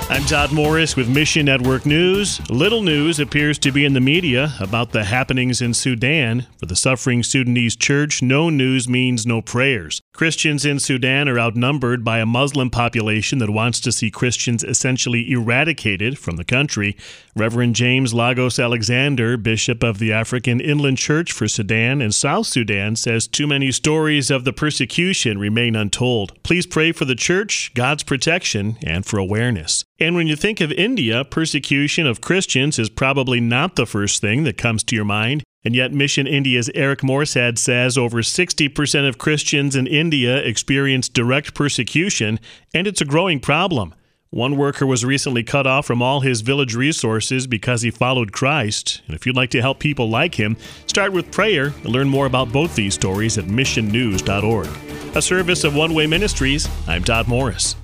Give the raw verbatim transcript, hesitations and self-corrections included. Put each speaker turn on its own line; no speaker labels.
I'm Todd Morris with Mission Network News. Little news appears to be in the media about the happenings in Sudan. For the suffering Sudanese church, no news means no prayers. Christians in Sudan are outnumbered by a Muslim population that wants to see Christians essentially eradicated from the country. Reverend James Lagos Alexander, Bishop of the African Inland Church for Sudan and South Sudan, says too many stories of the persecution remain untold. Please pray for the church, God's protection, and for awareness. And when you think of India, persecution of Christians is probably not the first thing that comes to your mind. And yet Mission India's Eric Morsad says over sixty percent of Christians in India experience direct persecution, and it's a growing problem. One worker was recently cut off from all his village resources because he followed Christ. And if you'd like to help people like him, start with prayer and learn more about both these stories at mission news dot org. A service of One Way Ministries, I'm Todd Morris.